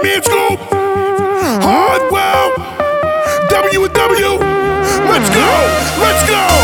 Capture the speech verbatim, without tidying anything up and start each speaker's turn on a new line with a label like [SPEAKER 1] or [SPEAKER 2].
[SPEAKER 1] Me and Scoop, Hardwell, W and W. Let's go, let's go.